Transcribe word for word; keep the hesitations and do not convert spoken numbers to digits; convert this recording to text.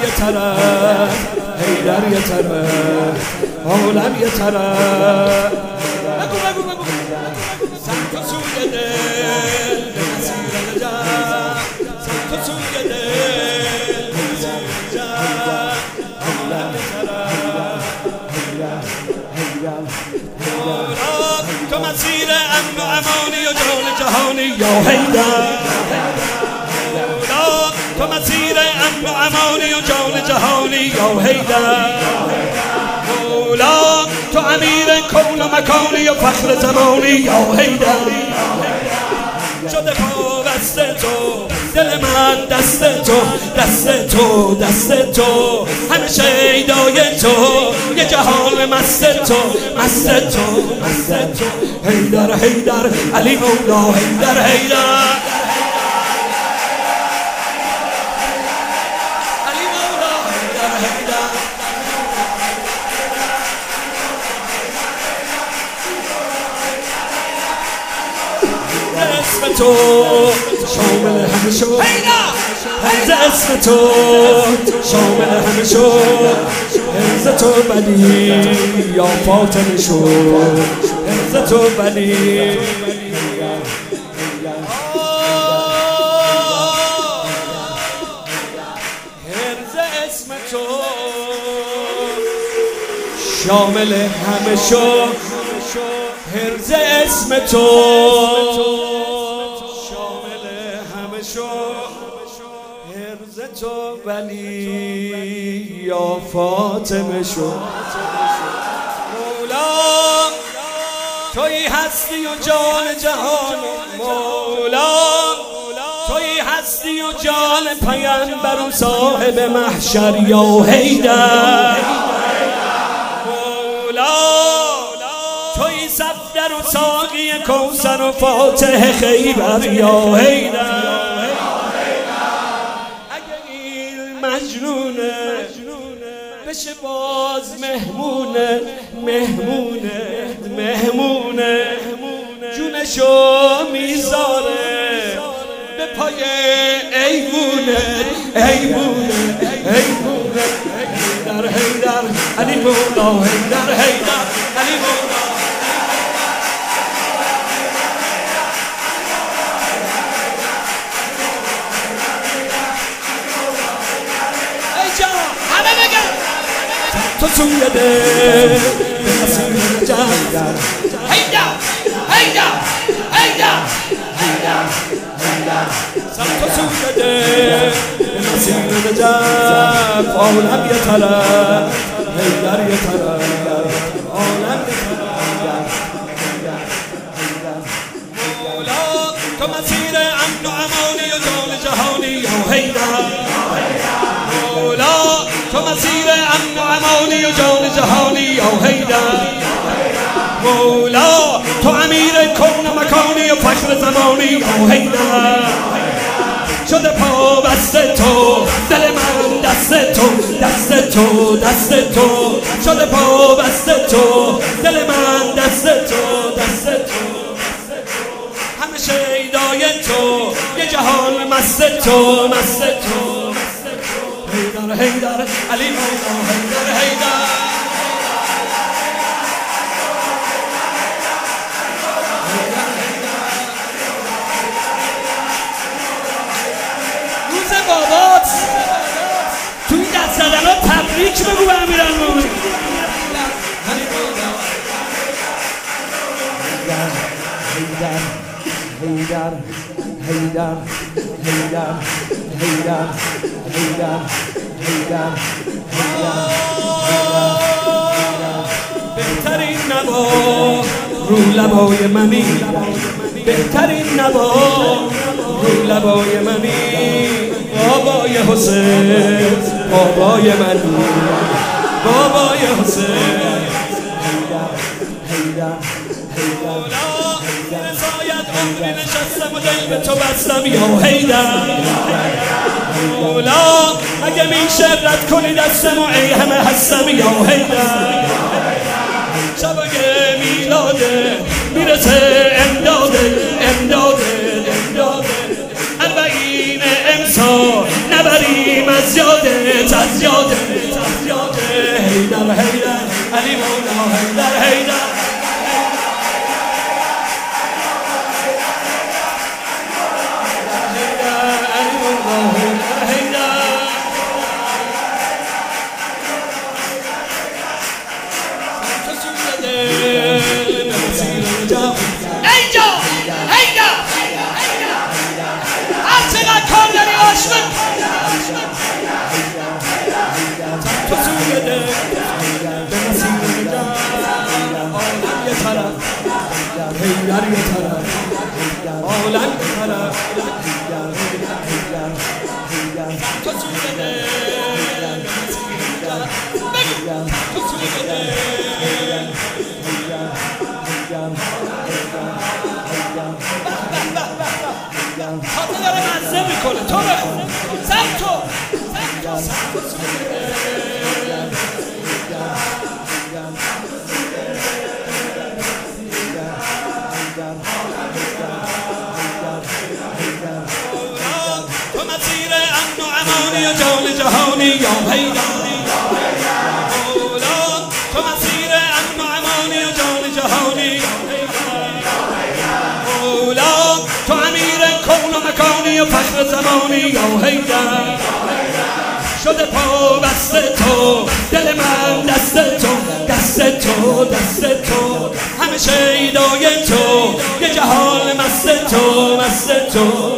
یه طرف، حیدر یه طرف، عالم یه طرف. بگو بگو بگو سمت و سوی دل به مسیر نجات، سمت و سوی دل به مسیر نجات، عالم یه طرف. مراد تو مسیر امن و امانی و جان جهانی یا حیدر. مراد تو مسیر امن و امانی و جان جهانی یا حیدر. مولا تو امیر کون و مکانی و فخر زمانی یا حیدر. شده پابست تو دل من، دست تو دست تو دست تو، همه شیدای تو، یه جهان مست تو مست تو مست تو. حیدر حیدر علی مولا حیدر حیدر علی مولا حیدر حیدر. اسم تو شامل همه شد، حفظ اسم تو شامل همه شد، حفظ تو بلی یا فاطمه شد، حفظ تو بلی. حفظ اسم تو شامل همه شد، حفظ اسم تو شامل همه شد، حفظ تو ولی یا فاطمه شد. مولا تویی هستی و جان جهان، مولا تویی هستی و جان پیامبر و صاحب محشر یا حیدر. توی صفدر و ساقی کوثر و فاتح خیبر یا حیدر. اگه این مجنونه بشه باز مهمونه مهمونه مهمونه، جونشو میذاره به پای ایوونه ایوونه ایوونه. حیدر حیدر علی مولا حیدر حیدر علی مولا. تو سوی دل به مسیر نجات، حیدر حیدر حیدر حیدر حیدر. تو سوی دل به مسیر نجات، عالم یه طرف، حیدر یه طرف، عالم یه طرف. مولا تو مسیر امن و امانی و جان جهانی یا حیدر. مولا تو مسیر امن و امانی و جان جهانی یا حیدر. مولا تو امیر کون و مکانی و فخر زمانی یا حیدر. شده پابست تو دل من، دست تو دست تو دست تو، شده پابست تو دل من، دست تو دست تو. همه شیدای تو، یه جهان مست تو مست تو. حیدر حیدر علی مولا حیدر حیدر. روز بابات توی دست زدنات تبریک بگو به امیرالمومنین. حیدر حیدر حیدر حیدر حیدر حیدر حیدر حیدر. بهترین نوا رو لبای منی، بهترین نوا رو لبای منی. بابای حسین بابای منی، بابای حسین. حیدر حیدر حیدر. رضایت عمری نشستم و دل به تو بستم یا حیدر. مولا اگه میشه رد کنی دستم و ای همه هستم یا حیدر. شبای میلاده میرسه امداده امداده امداده. اربعین امسال نبریم از یادت، از تزیاده تزیاده حیدر حیدر علی مولا حیدر حیدر علی مولا حیدر حیدر اینجا هیدا هر چقدر کار داری عاشق تو سوی ده به مسیر جان عالم یه طرف هیدر یه طرف عالم یه طرف تو سوی ده به مسیر جان بگو تو سوی ده خاطر داره مزه میکنه تو بخون سب تو تو مسیر امن و امانی و جان جهانی یا حیدر تو مسیر امن و امانی و جان جهانی تو امیر کون و مکانی و فخر زمانی یا حیدر شده پا بست تو دل من دست تو دست تو دست تو همه شیدای تو یه جهان مست تو مست تو